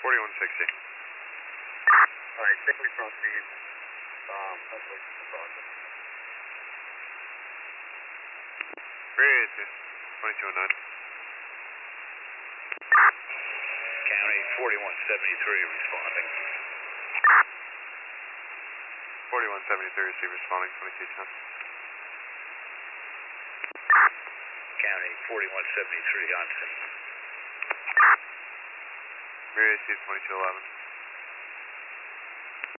4160. Alright, stay away from speed. Hopefully it's the process. Rear 2209. County 4173 responding. 4173 receive responding 2210. County 4173 on scene. Rear AC 2211.